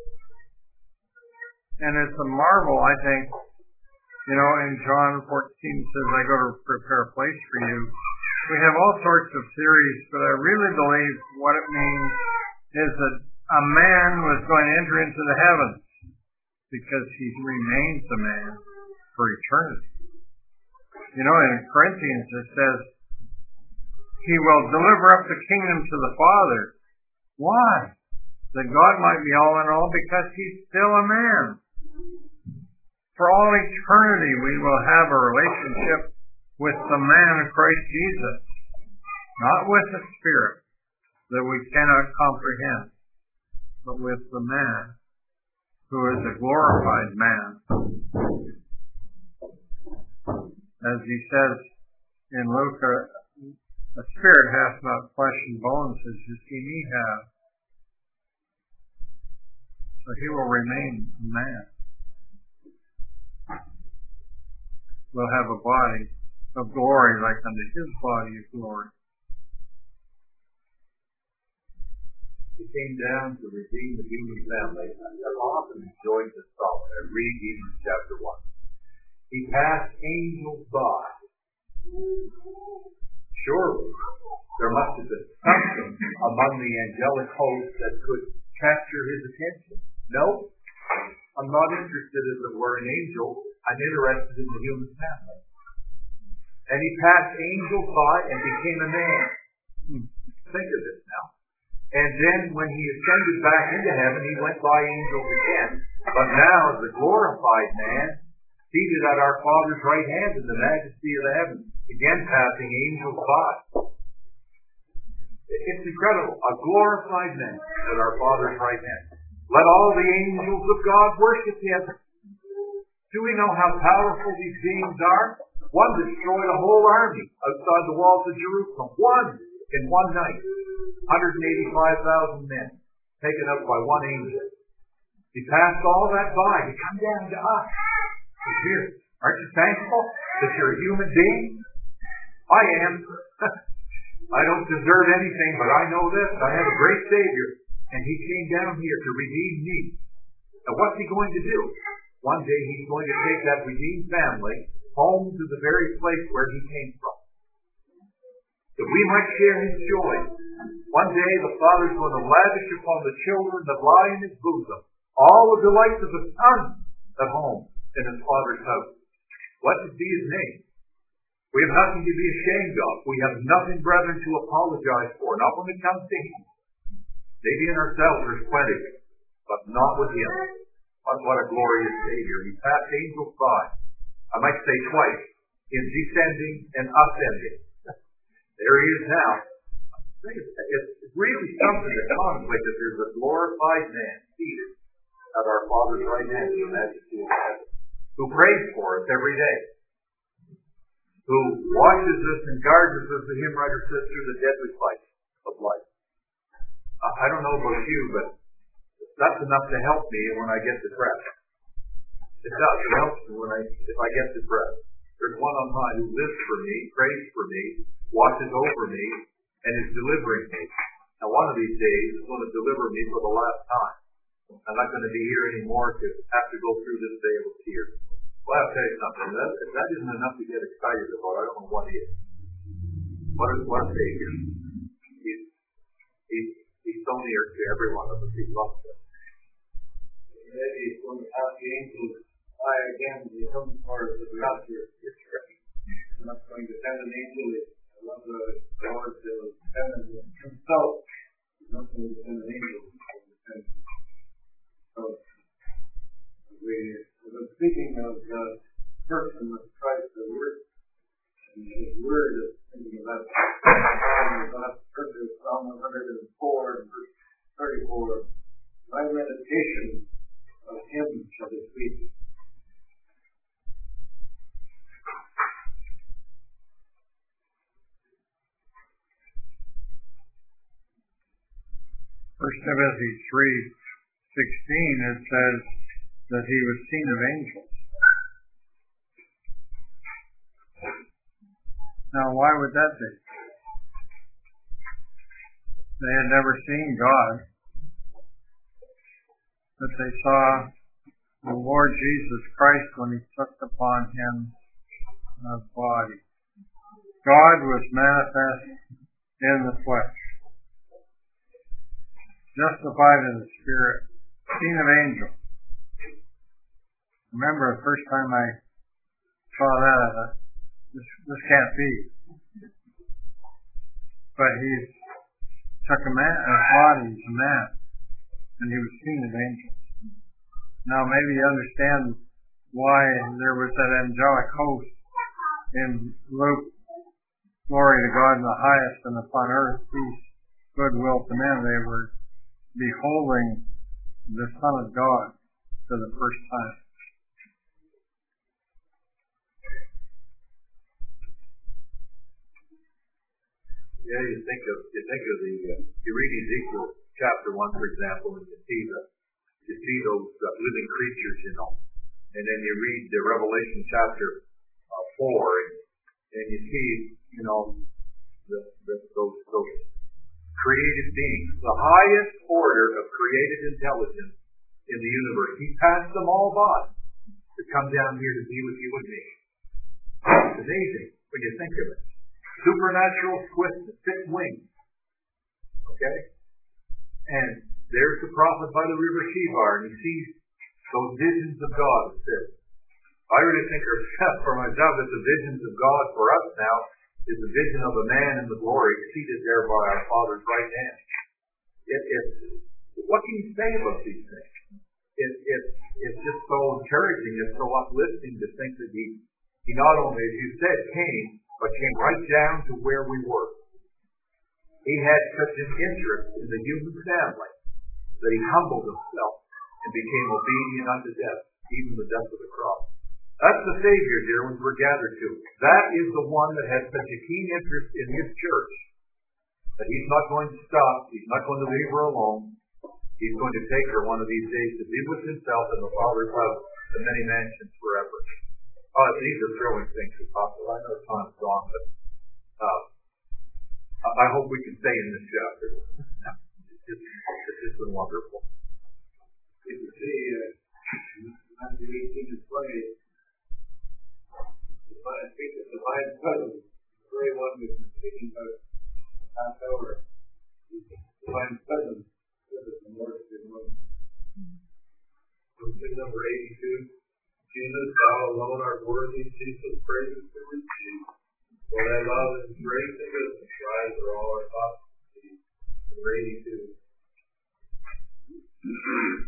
And it's a marvel, I think, in John 14 says, I go to prepare a place for you. We have all sorts of theories, but I really believe what it means is that a man was going to enter into the heavens because he remains a man for eternity. In Corinthians it says, he will deliver up the kingdom to the Father. Why? That God might be all in all because he's still a man. For all eternity we will have a relationship with the man of Christ Jesus, not with the spirit that we cannot comprehend, but with the man who is a glorified man. As he says in Luke, a spirit hath not flesh and bones as you see me have. So he will remain a man. Will have a body of glory like unto his body of glory. He came down to redeem the human family. I've often enjoyed this thought. I read Hebrews chapter 1. He passed angels by. Surely there must have been something among the angelic host that could capture his attention. No, I'm not interested as it were in angels. I'm interested in the human family. And he passed angels by and became a man. Think of this now. And then when he ascended back into heaven, he went by angels again. But now as a glorified man, seated at our Father's right hand in the majesty of the heavens, again passing angels by. It's incredible. A glorified man at our Father's right hand. Let all the angels of God worship him. Do we know how powerful these beings are? One destroyed a whole army outside the walls of Jerusalem. One in one night. 185,000 men taken out by one angel. He passed all that by to come down to us. He's here. Aren't you thankful that you're a human being? I am. I don't deserve anything, but I know this. I have a great Savior. And he came down here to redeem me. Now what's he going to do? One day he's going to take that redeemed family home to the very place where he came from. That we might share his joy. One day the Father's going to lavish upon the children that lie in his bosom all the delights of a son at home in his Father's house. What would be his name? We have nothing to be ashamed of. We have nothing, brethren, to apologize for. Not when it comes to him. Maybe in ourselves there's plenty, but not with him. What a glorious Savior. He passed angels by. I might say twice, in descending and ascending. There he is now. It's really something to contemplate that there's a glorified man seated at our Father's right hand in the majesty of heaven, who prays for us every day, who watches us and guards us, as the hymn writer says, through the deadly fight of life. I don't know about you, but that's enough to help me when I get depressed. It does. It helps me if I get depressed. There's one on high who lives for me, prays for me, watches over me, and is delivering me. Now one of these days is going to deliver me for the last time. I'm not going to be here anymore to have to go through this day of tears. Well, I'll tell you something. If that isn't enough to get excited about, I don't know what is. What a Savior. He's so near to every one of us. He loves us. Maybe it's going to have the angels fly again to become part of the rapture. I'm not going to send an angel. I love the Lord to heaven himself. He's not going to send an angel. So, we've been speaking of the person of Christ, the Word, and his Word is thinking about scripture, Psalm 104 and verse 34. My meditation of him shall be sweet. Timothy 3:16, it says that he was seen of angels. Now, why would that be? They had never seen God, but they saw the Lord Jesus Christ when he took upon him a body. God was manifest in the flesh, justified in the spirit, seen of angels. Remember the first time I saw that, I thought, this can't be. But he took a body, he's a man, and he was seen of angels. Now maybe you understand why there was that angelic host in Luke. Glory to God in the highest, and upon earth peace, goodwill to men. They were beholding the Son of God for the first time. Yeah, you think of you read Ezekiel chapter 1, for example, and you see those living creatures, and then you read the Revelation chapter 4, and you see, those created beings, the highest order of created intelligence in the universe. He passed them all by to come down here to be with you and me. It's amazing when you think of it. Supernatural swift, thick wings. Okay? And there's the prophet by the river Shebar, and he sees those visions of God. It says, I really think for myself that the visions of God for us now is the vision of a man in the glory seated there by our Father's right hand. What can you say about these things? It's just so encouraging, it's so uplifting to think that he not only, as you said, came, but came right down to where we were. He had such an interest in the human family that he humbled himself and became obedient unto death, even the death of the cross. That's the Savior, dear ones, we're gathered to. That is the one that has such a keen interest in his church that he's not going to stop. He's not going to leave her alone. He's going to take her one of these days to be with himself in the Father's house, the many mansions forever. These are thrilling things to talk about. I know time's gone, but I hope we can stay in this chapter. It's just been wonderful. You can see Matthew 18 is played. The divine presence, the very one we've been speaking about Passover. Divine presence with us in Lord's good room. Verse number 82. Jesus, thou alone art worthy, ceaseless praises to receive. For thy love and grace and goodness rise for all our thoughts to thee. Number 82.